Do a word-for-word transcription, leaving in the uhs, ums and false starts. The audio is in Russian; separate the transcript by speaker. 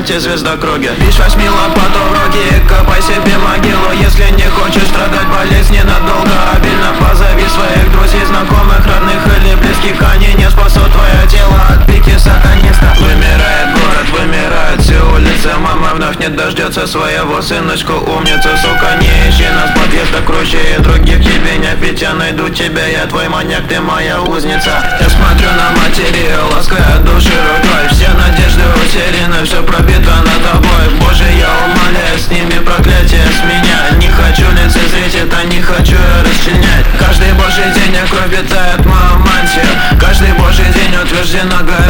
Speaker 1: эти звездокруги. Бишь возьми лопату в руки и копай себе могилу. Если не хочешь страдать болезни надолго, обильно позови своих друзей, знакомых, родных или близких. Они не спасут твое тело от пики сатаниста. Вымирает город, вымирают все улицы. Мама вновь не дождется своего сыночку. Умница, сука, не ищи нас в подъездах круче и других. Тебе не пить, я найду тебя, я твой маньяк, ты моя узница. Я смотрю на материю, лаская души рукой. Все надежды утеряны, все пропито над тобой. Боже, я умоляю, сними проклятие с меня. Не хочу лицезреть это, не хочу расчленять. Каждый божий день я кровь питает мою мантию. Каждый божий день утверждена гора.